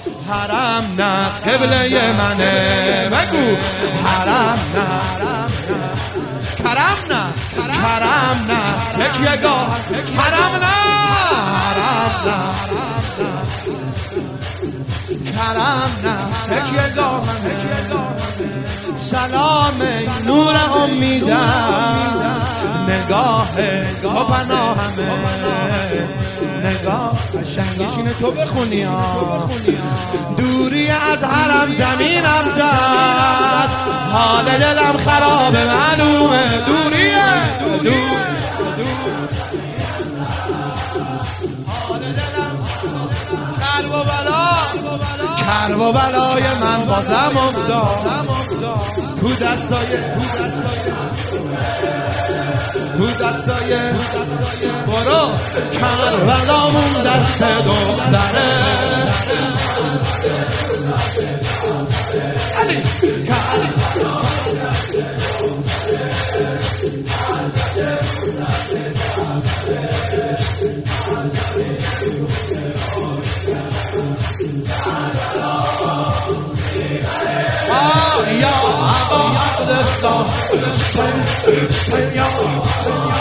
حرم نه قبله منه بگو حرم نه کرم نه کرم نه تکیه گاه حرم نه حرم نه کرم نه تکیه گاه سلام نور امیدم نگاه تو پناهمه نگاه قشنگیشینه تو بخونی دوری از حرم زمینم زد حال دلم خراب معلومه دوریه حال دلم کرب و بلای من بازم افتاد تو دستای برو کربلامون دست دختره علی یا عبادالله